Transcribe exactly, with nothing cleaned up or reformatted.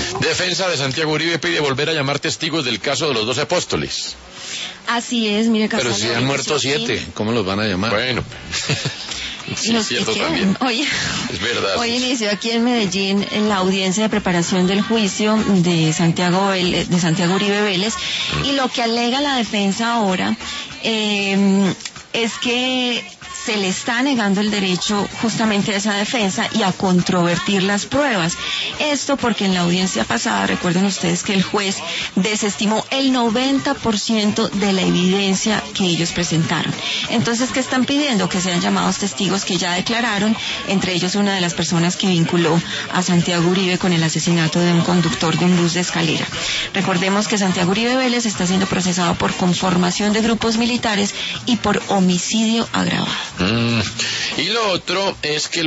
Defensa de Santiago Uribe pide volver a llamar testigos del caso de los doce apóstoles. Así es, mire, Pero si han muerto siete, ¿cómo los van a llamar? Bueno, sí, los cierto que también. Hoy, es verdad. Hoy inició aquí en Medellín en la audiencia de preparación del juicio de Santiago Vélez, de Santiago Uribe Vélez, mm. y lo que alega la defensa ahora eh, es que se le está negando el derecho justamente a esa defensa y a controvertir las pruebas. Esto porque en la audiencia pasada, recuerden ustedes que el juez desestimó el noventa por ciento de la evidencia que ellos presentaron. Entonces, ¿qué están pidiendo? Que sean llamados testigos que ya declararon, entre ellos una de las personas que vinculó a Santiago Uribe con el asesinato de un conductor de un bus de escalera. Recordemos que Santiago Uribe Vélez está siendo procesado por conformación de grupos militares y por homicidio agravado. Mm. Y lo otro es que el